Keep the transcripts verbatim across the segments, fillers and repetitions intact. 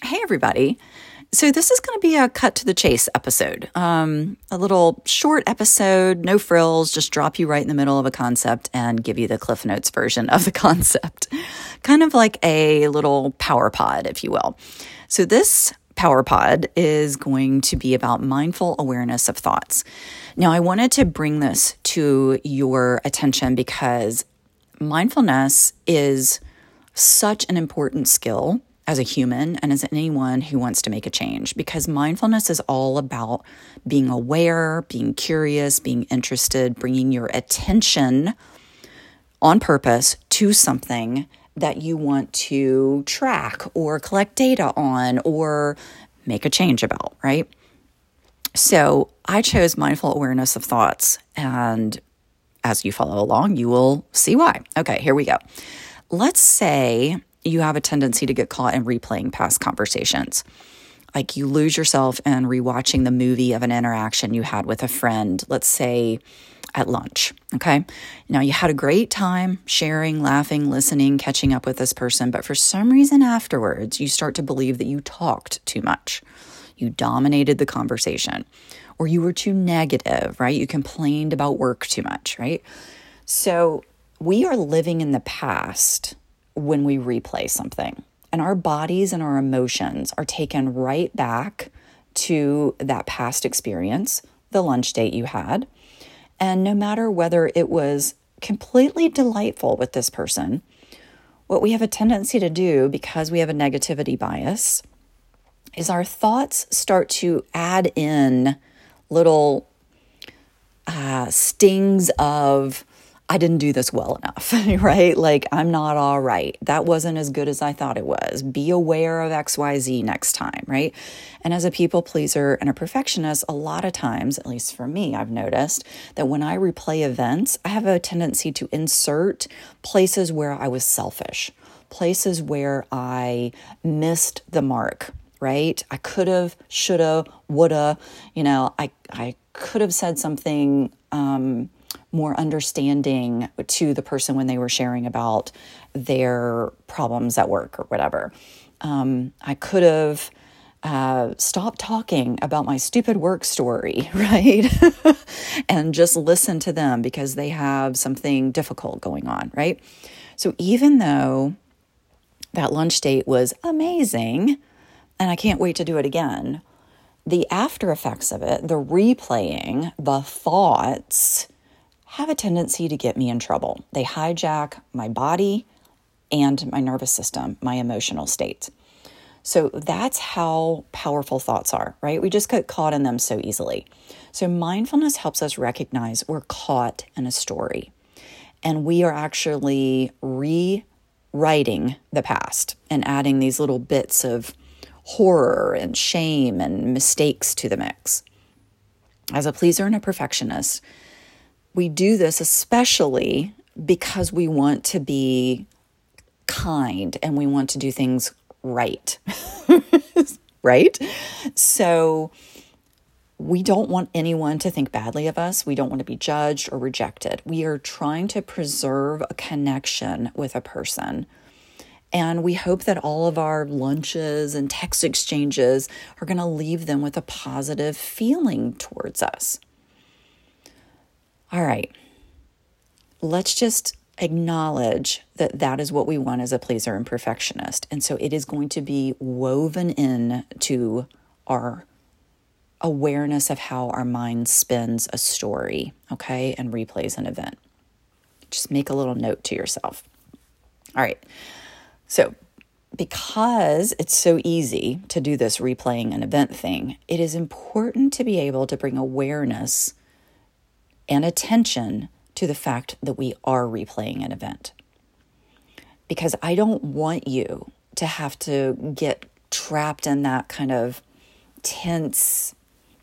Hey, everybody. So this is going to be a cut to the chase episode, um, a little short episode, no frills, just drop you right in the middle of a concept and give you the Cliff Notes version of the concept, kind of like a little power pod, if you will. So this power pod is going to be about mindful awareness of thoughts. Now, I wanted to bring this to your attention because mindfulness is such an important skill as a human and as anyone who wants to make a change, because mindfulness is all about being aware, being curious, being interested, bringing your attention on purpose to something that you want to track or collect data on or make a change about, right? So I chose mindful awareness of thoughts, and as you follow along, you will see why. Okay, here we go. Let's say you have a tendency to get caught in replaying past conversations. Like you lose yourself in rewatching the movie of an interaction you had with a friend, let's say at lunch, okay? Now you had a great time sharing, laughing, listening, catching up with this person, but for some reason afterwards, you start to believe that you talked too much. You dominated the conversation, or you were too negative, right? You complained about work too much, right? So we are living in the past when we replay something, and our bodies and our emotions are taken right back to that past experience, the lunch date you had. And no matter whether it was completely delightful with this person, what we have a tendency to do, because we have a negativity bias, is our thoughts start to add in little uh, stings of, I didn't do this well enough, right? Like, I'm not all right. That wasn't as good as I thought it was. Be aware of X Y Z next time, right? And as a people pleaser and a perfectionist, a lot of times, at least for me, I've noticed that when I replay events, I have a tendency to insert places where I was selfish, places where I missed the mark, right? I could have, should have, would have, you know, I, I could have said something, um, more understanding to the person when they were sharing about their problems at work or whatever. Um, I could have uh, stopped talking about my stupid work story, right? And just listen to them because they have something difficult going on, right? So even though that lunch date was amazing, and I can't wait to do it again, the after effects of it, the replaying, the thoughts, have a tendency to get me in trouble. They hijack my body and my nervous system, my emotional state. So that's how powerful thoughts are, right? We just get caught in them so easily. So mindfulness helps us recognize we're caught in a story, and we are actually rewriting the past and adding these little bits of horror and shame and mistakes to the mix. As a pleaser and a perfectionist, we do this especially because we want to be kind and we want to do things right, right? So we don't want anyone to think badly of us. We don't want to be judged or rejected. We are trying to preserve a connection with a person. And we hope that all of our lunches and text exchanges are going to leave them with a positive feeling towards us. All right, let's just acknowledge that that is what we want as a pleaser and perfectionist. And so it is going to be woven in to our awareness of how our mind spins a story, okay, and replays an event. Just make a little note to yourself. All right, so because it's so easy to do this replaying an event thing, it is important to be able to bring awareness and attention to the fact that we are replaying an event. Because I don't want you to have to get trapped in that kind of tense,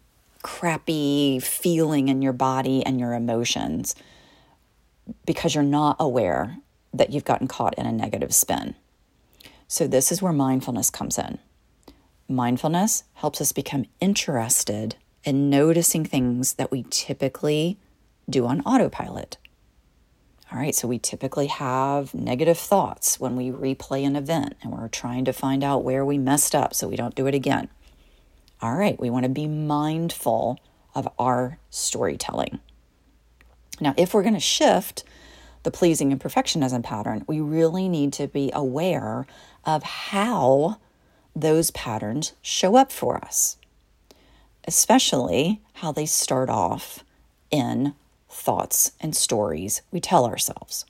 crappy feeling in your body and your emotions because you're not aware that you've gotten caught in a negative spin. So this is where mindfulness comes in. Mindfulness helps us become interested in noticing things that we typically do on autopilot. All right, so we typically have negative thoughts when we replay an event and we're trying to find out where we messed up so we don't do it again. All right, we want to be mindful of our storytelling. Now, if we're going to shift the pleasing and perfectionism pattern, we really need to be aware of how those patterns show up for us, especially how they start off in thoughts and stories we tell ourselves.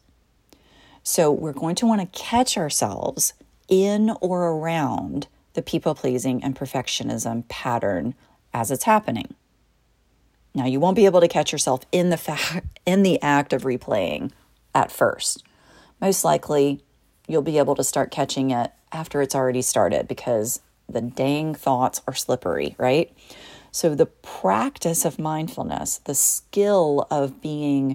So we're going to want to catch ourselves in or around the people-pleasing and perfectionism pattern as it's happening. Now, you won't be able to catch yourself in the fa- in the act of replaying at first. Most likely, you'll be able to start catching it after it's already started because the dang thoughts are slippery, right? So the practice of mindfulness, the skill of being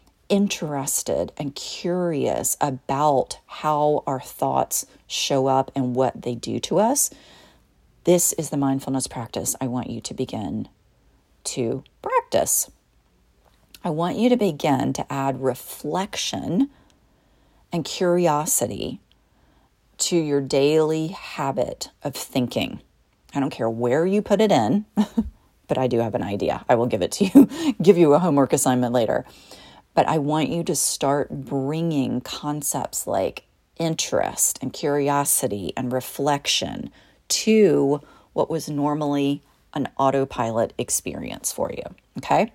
interested and curious about how our thoughts show up and what they do to us, this is the mindfulness practice I want you to begin to practice. I want you to begin to add reflection and curiosity to your daily habit of thinking. I don't care where you put it in, but I do have an idea. I will give it to you, give you a homework assignment later. But I want you to start bringing concepts like interest and curiosity and reflection to what was normally an autopilot experience for you, okay?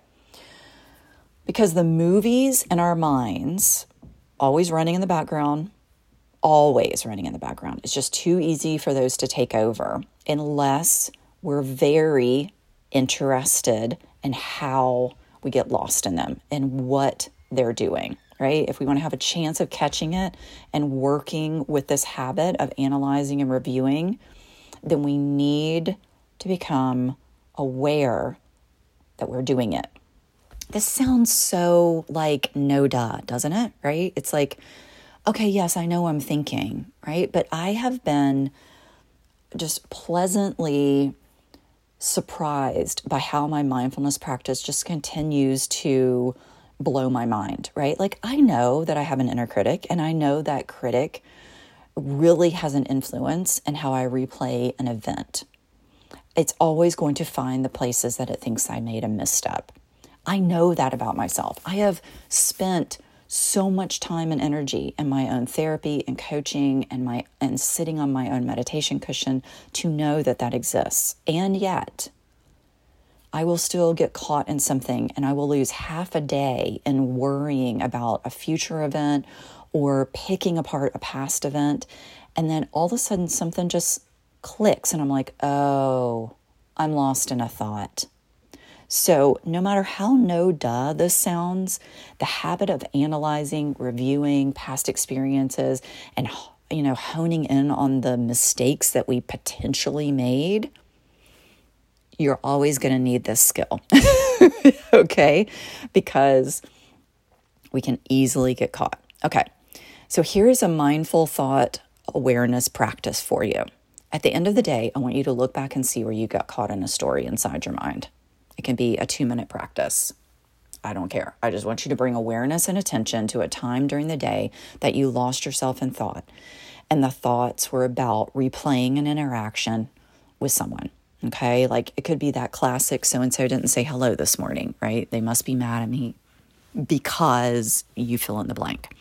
Because the movies in our minds, always running in the background, always running in the background. It's just too easy for those to take over unless we're very interested in how we get lost in them and what they're doing, right? If we want to have a chance of catching it and working with this habit of analyzing and reviewing, then we need to become aware that we're doing it. This sounds so like no duh, doesn't it? Right? It's like, okay, yes, I know I'm thinking, right? But I have been just pleasantly surprised by how my mindfulness practice just continues to blow my mind, right? Like I know that I have an inner critic, and I know that critic really has an influence in how I replay an event. It's always going to find the places that it thinks I made a misstep. I know that about myself. I have spent so much time and energy in my own therapy and coaching and my and sitting on my own meditation cushion to know that that exists. And yet, I will still get caught in something and I will lose half a day in worrying about a future event or picking apart a past event. And then all of a sudden something just clicks and I'm like, oh, I'm lost in a thought. So no matter how no duh this sounds, the habit of analyzing, reviewing past experiences and, you know, honing in on the mistakes that we potentially made, you're always going to need this skill, okay? Because we can easily get caught. Okay, so here's a mindful thought awareness practice for you. At the end of the day, I want you to look back and see where you got caught in a story inside your mind. It can be a two-minute practice. I don't care. I just want you to bring awareness and attention to a time during the day that you lost yourself in thought. And the thoughts were about replaying an interaction with someone. Okay, like it could be that classic so-and-so didn't say hello this morning, right? They must be mad at me because you fill in the blank.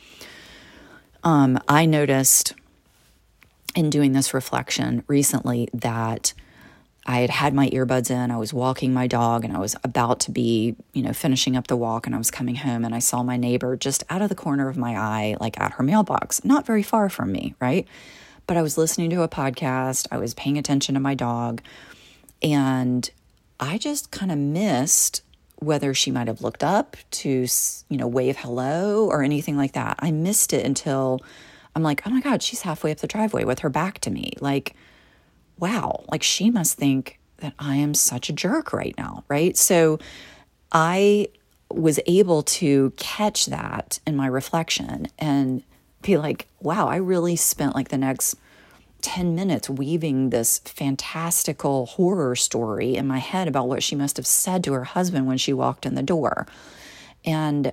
Um, I noticed in doing this reflection recently that I had had my earbuds in, I was walking my dog and I was about to be, you know, finishing up the walk and I was coming home and I saw my neighbor just out of the corner of my eye, like at her mailbox, not very far from me, right? But I was listening to a podcast, I was paying attention to my dog, and I just kind of missed whether she might have looked up to, you know, wave hello or anything like that. I missed it until I'm like, oh my God, she's halfway up the driveway with her back to me. Like, wow, like she must think that I am such a jerk right now, right? So I was able to catch that in my reflection and be like, wow, I really spent like the next ten minutes weaving this fantastical horror story in my head about what she must have said to her husband when she walked in the door. And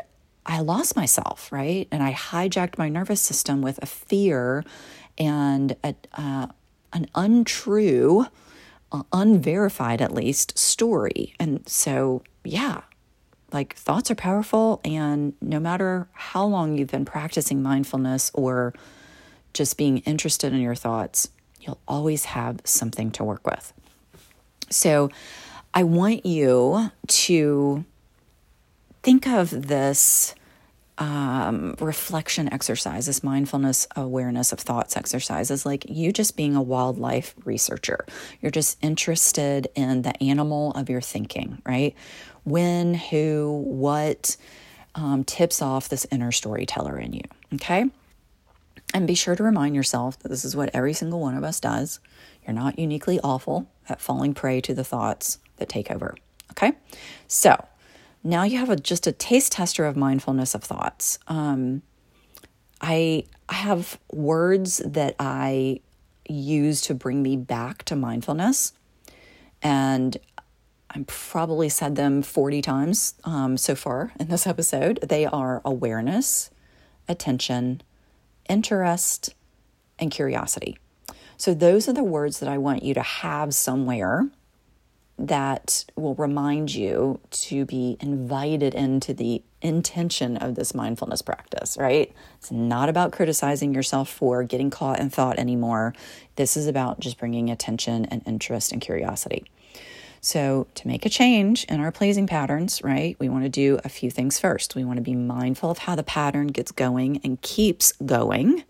I lost myself, right? And I hijacked my nervous system with a fear and a, uh, an untrue, uh, unverified at least, story. And so, yeah, like thoughts are powerful. And no matter how long you've been practicing mindfulness or just being interested in your thoughts, you'll always have something to work with. So I want you to think of this um, reflection exercise, this mindfulness awareness of thoughts exercise as like you just being a wildlife researcher. You're just interested in the animal of your thinking, right? When, who, what um, tips off this inner storyteller in you, okay? And be sure to remind yourself that this is what every single one of us does. You're not uniquely awful at falling prey to the thoughts that take over, okay? So now you have a, just a taste tester of mindfulness of thoughts. Um, I, I have words that I use to bring me back to mindfulness, and I've probably said them forty times um, so far in this episode. They are awareness, attention, interest, and curiosity. So those are the words that I want you to have somewhere that will remind you to be invited into the intention of this mindfulness practice, right? It's not about criticizing yourself for getting caught in thought anymore. This is about just bringing attention and interest and curiosity. So to make a change in our pleasing patterns, right, we want to do a few things first. We want to be mindful of how the pattern gets going and keeps going.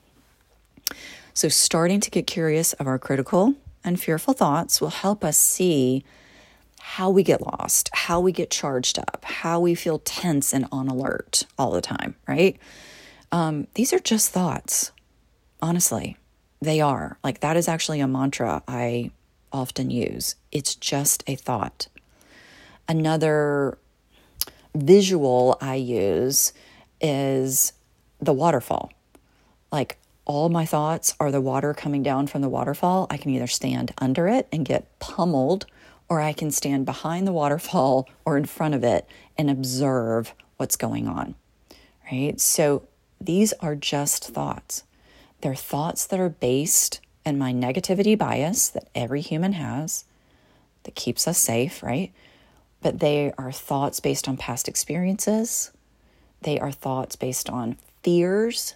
So starting to get curious of our critical and fearful thoughts will help us see how we get lost, how we get charged up, how we feel tense and on alert all the time, right? Um, these are just thoughts. Honestly, they are. Like that is actually a mantra I often use. It's just a thought. Another visual I use is the waterfall. Like all my thoughts are the water coming down from the waterfall. I can either stand under it and get pummeled, or I can stand behind the waterfall or in front of it and observe what's going on, right? So these are just thoughts. They're thoughts that are based in my negativity bias that every human has that keeps us safe, right? But they are thoughts based on past experiences. They are thoughts based on fears,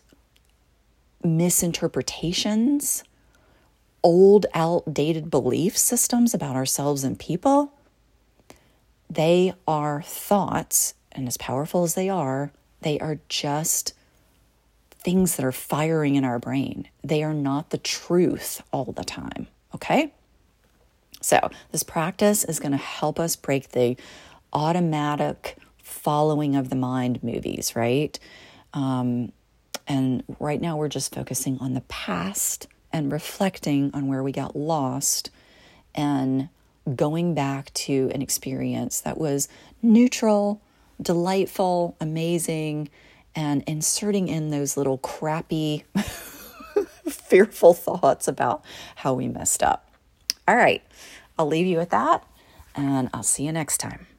misinterpretations, old, outdated belief systems about ourselves and people. They are thoughts, and as powerful as they are, they are just things that are firing in our brain. They are not the truth all the time, okay? So this practice is going to help us break the automatic following of the mind movies, right? Um, and right now we're just focusing on the past and reflecting on where we got lost and going back to an experience that was neutral, delightful, amazing, and inserting in those little crappy, fearful thoughts about how we messed up. All right, I'll leave you with that, and I'll see you next time.